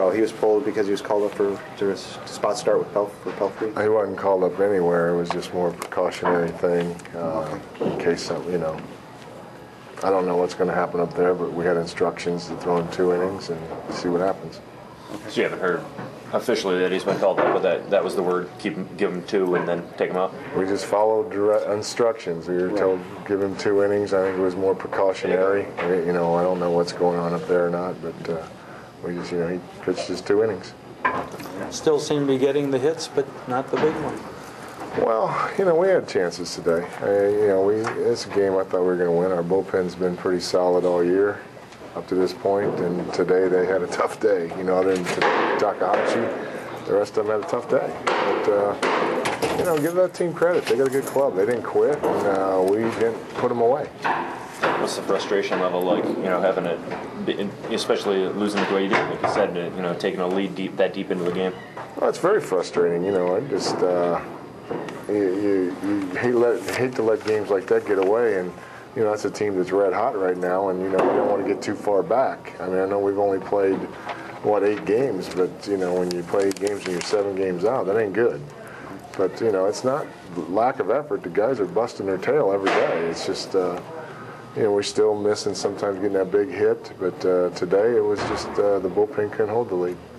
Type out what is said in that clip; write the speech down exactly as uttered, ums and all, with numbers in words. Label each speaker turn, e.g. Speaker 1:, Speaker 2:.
Speaker 1: uh, he was pulled because he was called up for to a spot start with Pelf for Pelfrey?
Speaker 2: He wasn't called up anywhere. It was just more a precautionary thing uh, in case something, you know. I don't know what's going to happen up there, but we had instructions to throw in two innings and see what happens.
Speaker 3: So you haven't heard officially that he's been called up, but that, that was the word, keep him, give him two and then take him out?
Speaker 2: We just followed direct instructions. We were
Speaker 1: Right.
Speaker 2: told give him two innings. I think it was more precautionary. I mean, you know, I don't know what's going on up there or not, but uh, we just, you know, he pitched his two innings.
Speaker 4: Still seem to be getting the hits, but not the big one.
Speaker 2: Well, you know, we had chances today. Uh, you know, we it's a game I thought we were going to win. Our bullpen's been pretty solid all year up to this point, and today they had a tough day. You know, other than Takahashi, the rest of them had a tough day. But, uh, you know, give that team credit. They got a good club. They didn't quit, and uh, we didn't put them away.
Speaker 3: What's the frustration level like, you know, having it, especially losing the way you did, like you said, you know, taking a lead deep that deep into the game?
Speaker 2: Well, it's very frustrating. You know, I just uh, you, you, you hate, let, hate to let games like that get away, and you know that's a team that's red hot right now, and you know we don't want to get too far back. I mean, I know we've only played what eight games, but you know when you play eight games and you're seven games out, that ain't good. But you know it's not lack of effort. The guys are busting their tail every day. It's just. Uh, You know, we're still missing sometimes getting that big hit, but uh, today it was just uh, the bullpen couldn't hold the lead.